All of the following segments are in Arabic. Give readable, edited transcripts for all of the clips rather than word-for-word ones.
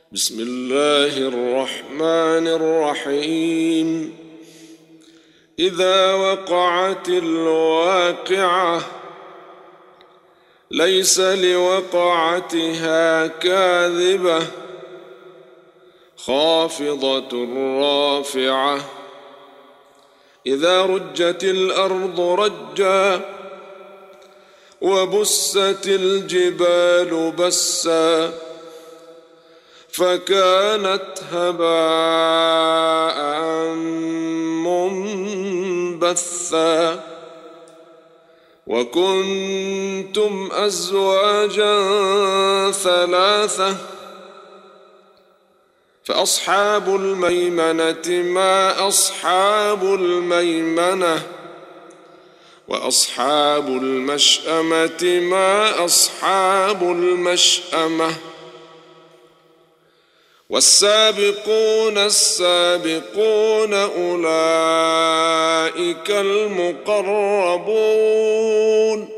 بسم الله الرحمن الرحيم. إذا وقعت الواقعة ليس لوقعتها كاذبة خافضة رافعة إذا رجت الأرض رجا وبست الجبال بسا فكانت هباء منبثا وكنتم أزواجا ثلاثة فأصحاب الميمنة ما أصحاب الميمنة وأصحاب المشأمة ما أصحاب المشأمة والسابقون السابقون أولئك المقربون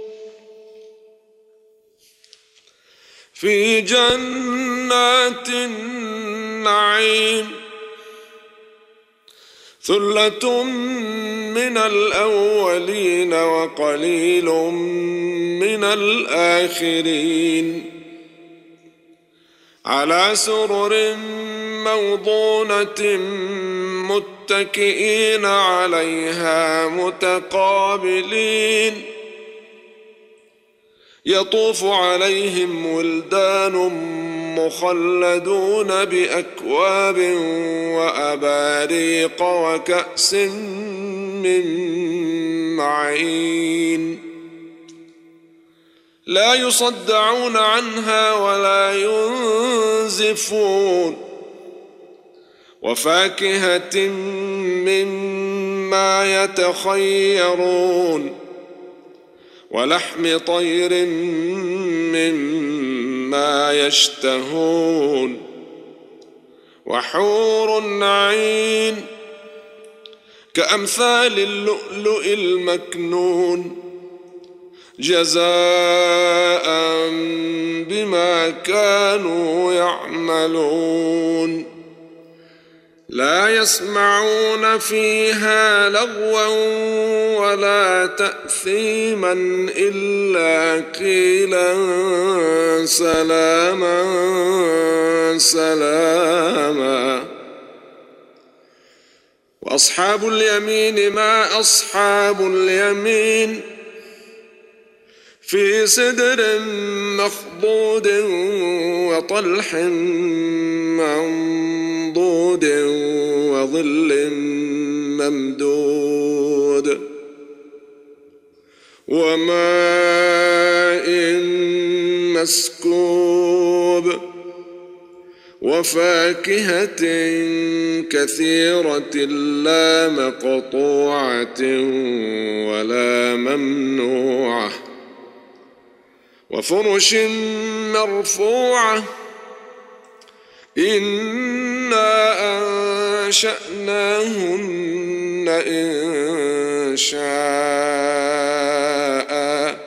في جنات النعيم ثلة من الأولين وقليل من الآخرين على سرر موضونة متكئين عليها متقابلين يطوف عليهم ولدان مخلدون بأكواب وأباريق وكأس من معين لا يصدعون عنها ولا ينزفون وفاكهة مما يتخيرون ولحم طير مما يشتهون وحور عين كأمثال اللؤلؤ المكنون جزاء بما كانوا يعملون لا يسمعون فيها لغوا ولا تأثيما إلا قيلا سلاما سلاما وأصحاب اليمين ما أصحاب اليمين في سدر مخضود وطلح منضود وظل ممدود وماء مسكوب وفاكهة كثيرة لا مقطوعة ولا ممنوعة وفرش مرفوعة إنا أنشأناهن إنشاء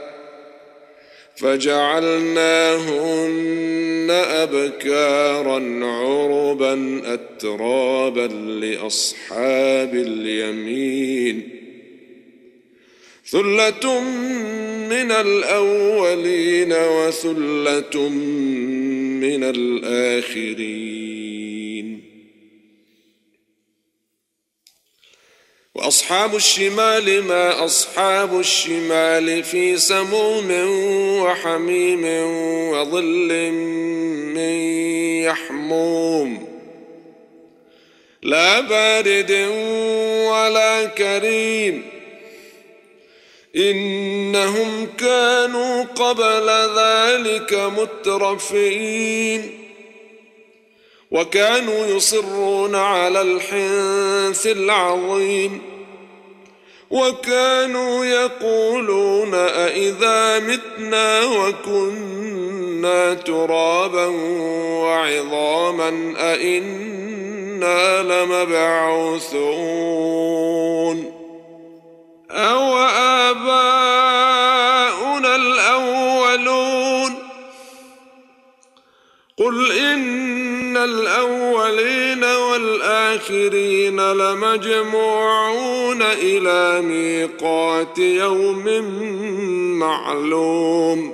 فجعلناهن أبكارا عربا أترابا لأصحاب اليمين ثلة من الأولين وثلة من الآخرين وأصحاب الشمال ما أصحاب الشمال في سموم وحميم وظل من يحموم لا بارد ولا كريم إنهم كانوا قبل ذلك مترفين وكانوا يصرون على الحنث العظيم وكانوا يقولون أإذا متنا وكنا ترابا وعظاما أإنا لمبعوثون أو آباؤنا الأولون قل إن الأولين والآخرين لمجموعون إلى ميقات يوم معلوم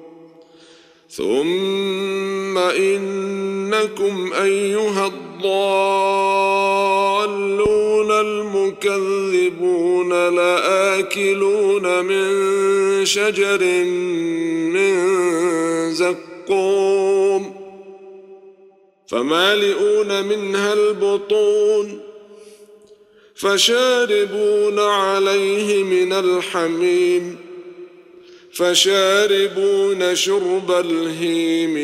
ثم إنكم أيها الضالون المكذبون لآكلون من شجر من زقوم فمالئون منها البطون فشاربون عليه من الحميم فشاربون شرب الهيم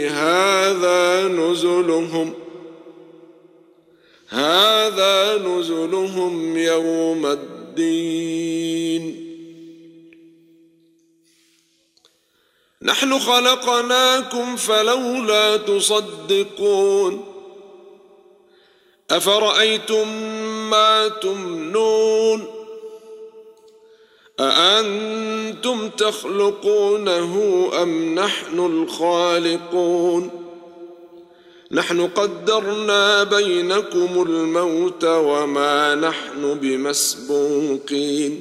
هذا نزلهم يوم الدين نحن خلقناكم فلولا تصدقون أفرأيتم ما تمنون أأنتم تخلقونه أم نحن الخالقون نحن قدرنا بينكم الموت وما نحن بمسبوقين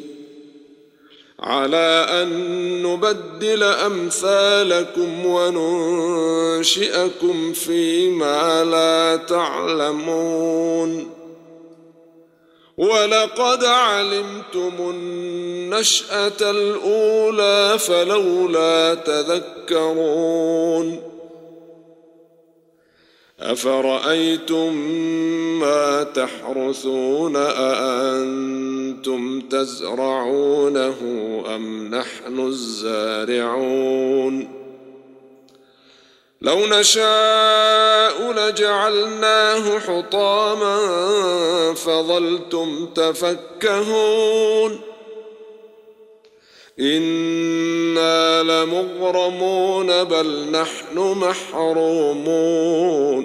على أن نبدل أمثالكم وننشئكم فيما لا تعلمون ولقد علمتم النشأة الأولى فلولا تذكرون أفرأيتم ما تحرثون أأنتم تزرعونه أم نحن الزارعون لو نشاء لجعلناه حطاما فظلتم تفكهون إنا لمغرمون بل نحن محرومون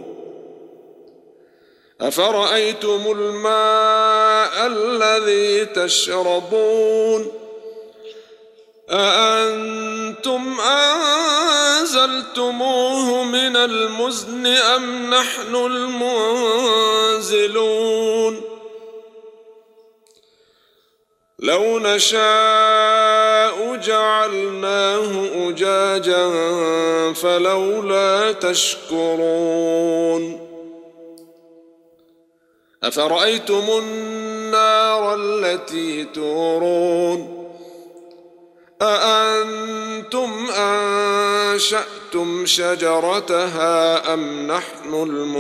أفرأيتم الماء الذي تشربون أأنتم أنزلتموه من المزن أم نحن المنزلون لو نشاء جعلناه أجاجا فلولا تشكرون أفرأيتم النار التي تورون أأنتم أنشأتم شجرتها أم نحن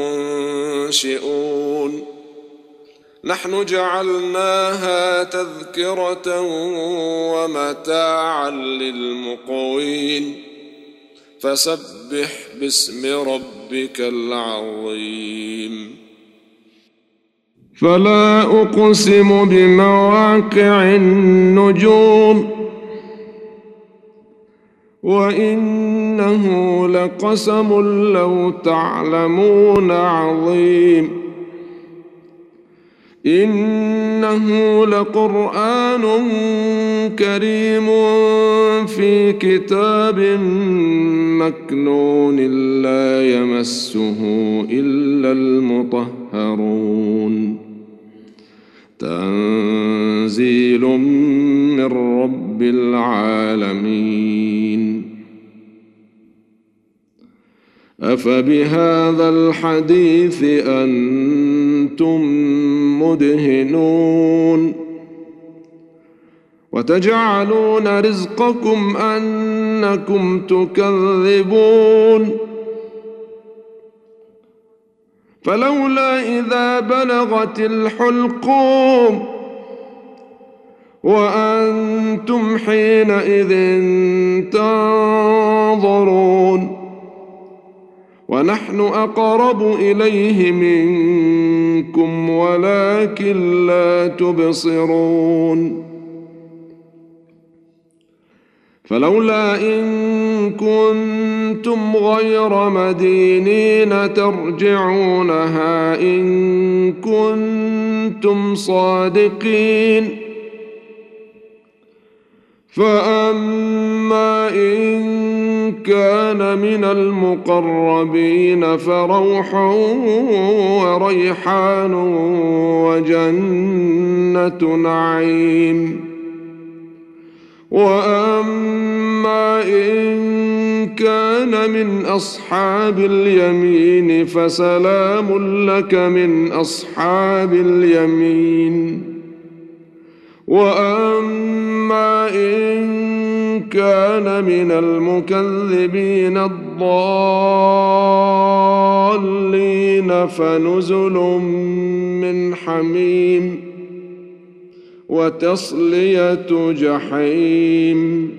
المنشئون نحن جعلناها تذكرة ومتاعا للمقوين فسبح باسم ربك العظيم فلا أقسم بمواقع النجوم وإنه لقسم لو تعلمون عظيم إنه لقرآن كريم في كتاب مكنون لا يمسه إلا المطهرون تنزيل من رب العالمين أفبهذا الحديث أنتم مدهنون وتجعلون رزقكم أنكم تكذبون فلولا إذا بلغت الحلقوم وأنتم حينئذ تنظرون ونحن أقرب إليه منكم ولكن لا تبصرون فلولا إن كنتم غير مدينين ترجعونها إن كنتم صادقين فأما إن كان من المقربين فروح وريحان وجنة نعيم. وأما إن كان من أصحاب اليمين فسلام لك من أصحاب اليمين. وأما إن كان من المكذبين الضالين فنزل من حميم وتصلية جحيم.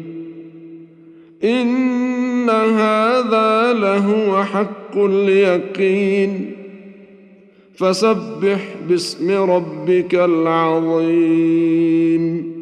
إن هذا لهو حق اليقين. فسبح باسم ربك العظيم.